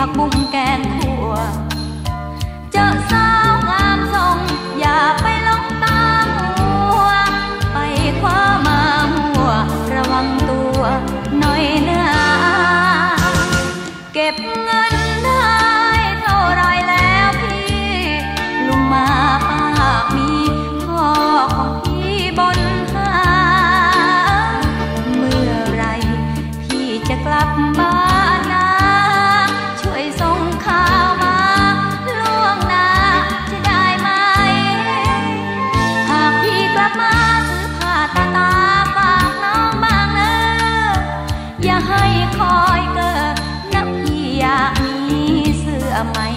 กมุมแกนทั่วเจอสาวงามทรงอย่าไปหลงตามหัวไปคว้ามาหัวระวังตัวหน่อยนะเก็บเงินได้เท่าไรแล้วพี่ลุงมาป้ามีพ่อของพี่บนหาเมื่อไรพี่จะกลับบ้านนะช่วยส่งข่าวมาล่วงหน้าจะได้ไหมหากพี่กลับมาซื้อผ้าตาฝากน้องบ้างเนอะอย่าให้คอยเกิดนะพี่อยากมีเสื้อใหม่